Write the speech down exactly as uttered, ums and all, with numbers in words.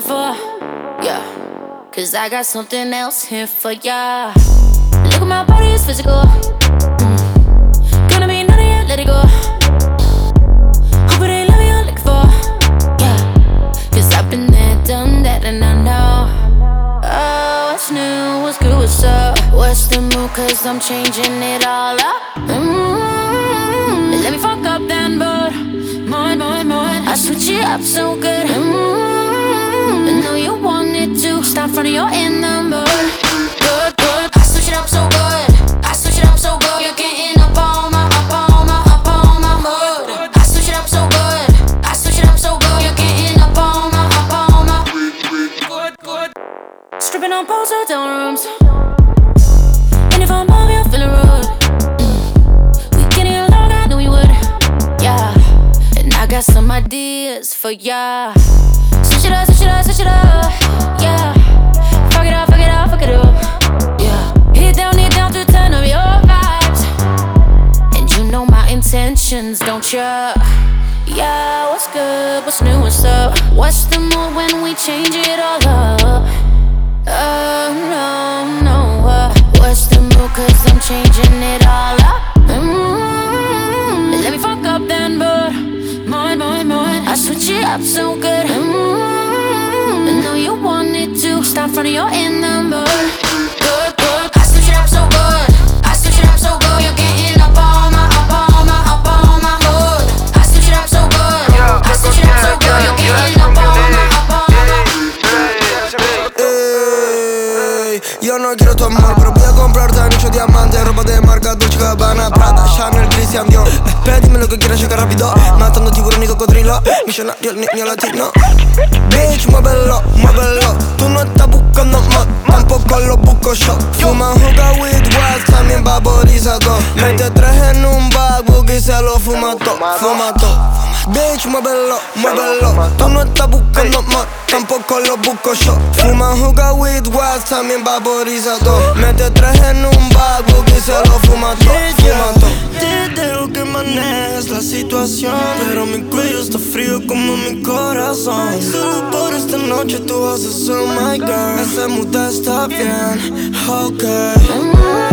looking for, yeah. Cause I got something else here for ya. Look at my body, it's physical. mm. Gonna be none of you, let it go. Hope it ain't love you're looking for, yeah. Cause I've been there, done that, and I know. Oh, what's new, what's good, what's up? What's the move, cause I'm changing it all up. mm. Let me fuck up then, but more, more, more. I switch it up so good. mm. I know you want it to. Stop front of your in the mood. Good, good. I switch it up so good. I switch it up so good. You're getting up on my, up on my, up on my mood. I switch it up so good. I switch it up so good. You're getting up on my, up on my. Good, good. Stripping on poles, hotel rooms. And if I'm on me, I'm feeling rude. mm. We getting along, I knew we would. Yeah. And I got some ideas for ya. Switch it up, switch it up, switch it up. Yeah. Fuck it up, fuck it up, fuck it up. Yeah. Hit down, hit down to turn up your vibes. And you know my intentions, don't ya? Yeah, what's good, what's new, what's up? What's the mood when we change it all up? Oh, no, no, uh, what's the mood, cause I'm changing it all up. mm. Let me fuck up then, but more, more, more. I switch it up so good. mm. I know you want it to. Stop front of your in the mood. Good, good. I switch it up so good. I switch it up so good. You're getting up on my, up on my, up on my mood. I switch it up so good. I switch it up so good. You're getting up on my, up on my. Yo no quiero tu amor, pero voy a comprarte anillo diamante, ropa de marca Dolce Gabbana, Prada, Chanel, Christian Dior. Pedime lo que quieras, llega rápido. Matando tiburón y cocodrilo. Millonario, el niño latino. Bitch, muévelo, muévelo. Tú no estás buscando más, tampoco lo busco yo. Fuma hookah with wax, también vaporizador. Mete tres en un bag, y se lo fuma todo, fuma todo. Bitch, muévelo, muévelo. Tú no estás buscando más, tampoco lo busco yo. Fuma hookah with wax, también vaporizador. Mete tres en un bag, y se lo fuma todo, fuma todo. Te dejo que manejes la situación, pero mi cuello está frío como mi corazón. Solo por esta noche tú vas a ser my girl. Esta muda está bien, ok.